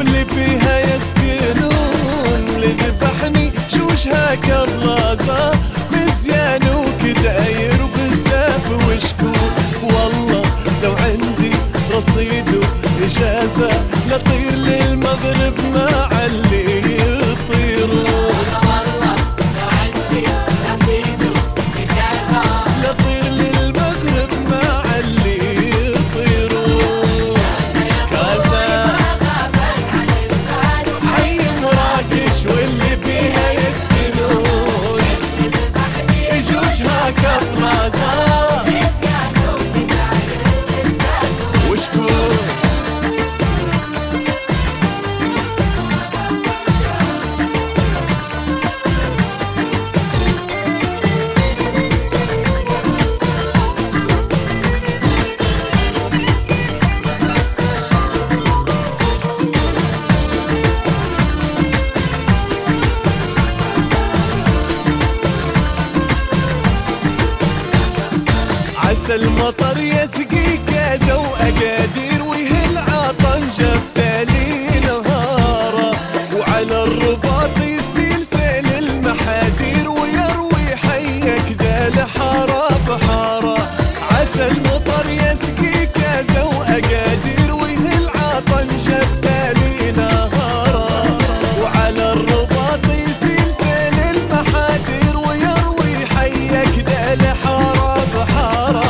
واللي فيها يسكنون. اللي ذبحني شوشها كرازة مزيان وكداير وبزاف وشكون. والله لو عندي رصيد وإجازة لطير للمغرب مع اللي يطيرون. والله لو عندي رصيد وإجازة لطير للمغرب مع اللي يطيرون. كازا حي مراكش واللي فيها يسكنون. جوجها كطرازة وشكون. عسى المطر يسقي كازا وأقادير ويهل عطن جبالي نهارة. وعلى الرباط يسيل سيل المحادير ويروي حيك ذا الحارة بحارة. عسى المطر يسقي كازا وأقادير ويهل عطن جبالي نهارة. وعلى الرباط يسيل سيل المحادير ويروي حيك ذا الحارة بحارة.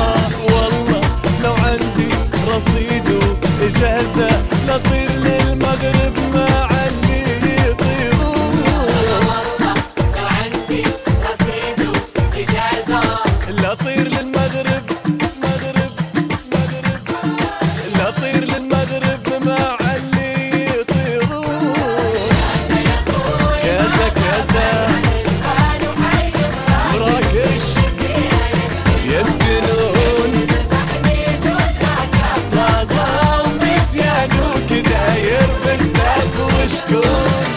رصيد وإجازة لطير للمغرب مع اللي يطيرون. والله لو عندي رصيد وإجازة لطير للمغرب مغرب مغرب. لطير للمغرب مع اللي يطيرون. كازا كازا مراكش يسكنون. كداير بالزاف وشكون.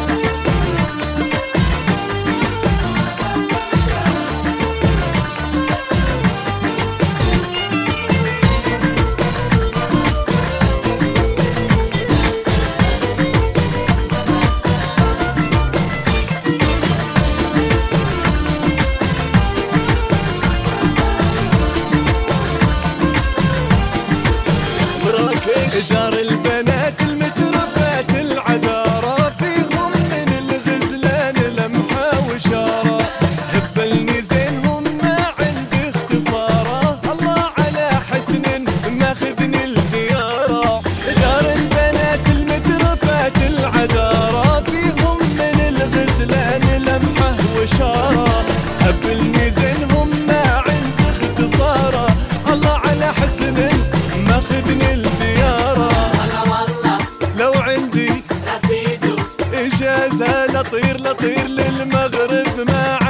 دار البنات المتربات العذارى فيهم من الغزلان لمحة وشارة. هبلني زينهم ما عندي اختصارة. الله على حسن ماخذني الديارة. دار البنات المتربات العذارى فيهم من الغزلان لمحة وشارة. هبلني زينهم ما عندي اختصارة. الله على حسن ماخذني الديارة. لو عندي رصيد إجازة لطير لطير للمغرب مع